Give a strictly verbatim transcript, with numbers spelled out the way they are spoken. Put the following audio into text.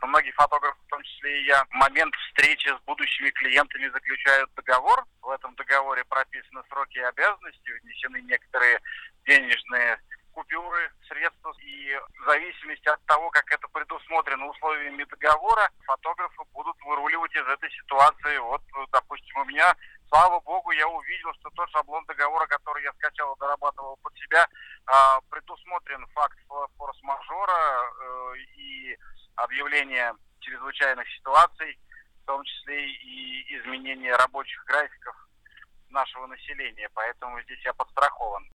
что многие фотографы, в том числе и я, в момент встречи с будущими клиентами заключают договор. В этом договоре прописаны сроки и обязанности, внесены некоторые денежные купюры, средства. И в зависимости от того, как это предусмотрено условиями договора, фотографы будут выруливать из этой ситуации. Вот, допустим, у меня, слава богу, я увидел, что тот шаблон договора, который я скачал и дорабатывал под себя, предусмотрен факт форс-мажора и объявление чрезвычайных ситуаций, в том числе и изменение рабочих графиков нашего населения. Поэтому здесь я подстрахован.